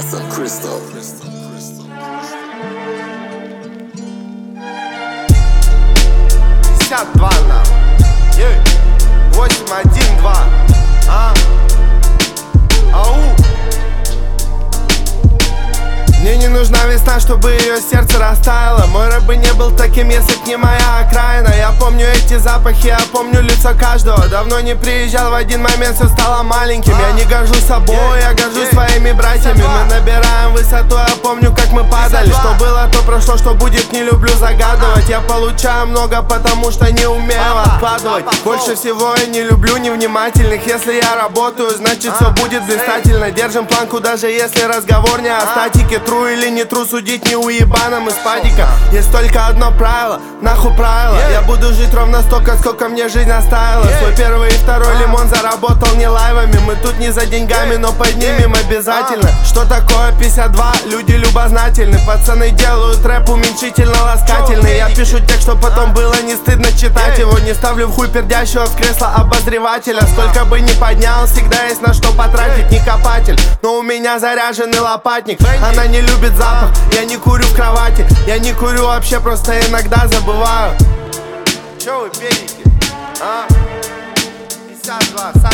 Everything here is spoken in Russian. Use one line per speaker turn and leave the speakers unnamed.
Acid Crystal.
52 на 8-1-2. Ау. Мне не нужна весна, чтобы ее сердце растаяло. Мой рэп бы не был таким, если б не моя окраина. Я помню эти запахи, я помню лицо каждого. Давно не приезжал, в один момент все стало маленьким. Я не горжусь собой, я горжусь своими братьями. Мы набираем высоту, я помню, как мы падали. Что было, то прошло, что будет, не люблю загадывать. Я получаю много, потому что не умею откладывать. Больше всего я не люблю невнимательных. Если я работаю, значит все будет блистательно. Держим планку, даже если разговор не о статике. Тру или не тру, судить не уебаном из падика. Есть только одно правило, нахуй правило. Я буду жить ровно столько, сколько мне жизнь оставила. Свой первый и второй лимон заработал не лайвами. Мы тут не за деньгами, но поднимем обязательно. Что такое 52? Люди любознательны. Пацаны делают рэп уменьшительно-ласкательный. Я пишу текст, что потом было не стыдно читать его. Не ставлю в хуй пердящего в кресло обозревателя. Сколько бы ни поднял, всегда есть на что потратить. Не копатель, но у меня заряженный лопатник. Она не любит запах, я не курю в кровати. Я не курю вообще, просто иногда забываю. Чё вы педики? 52,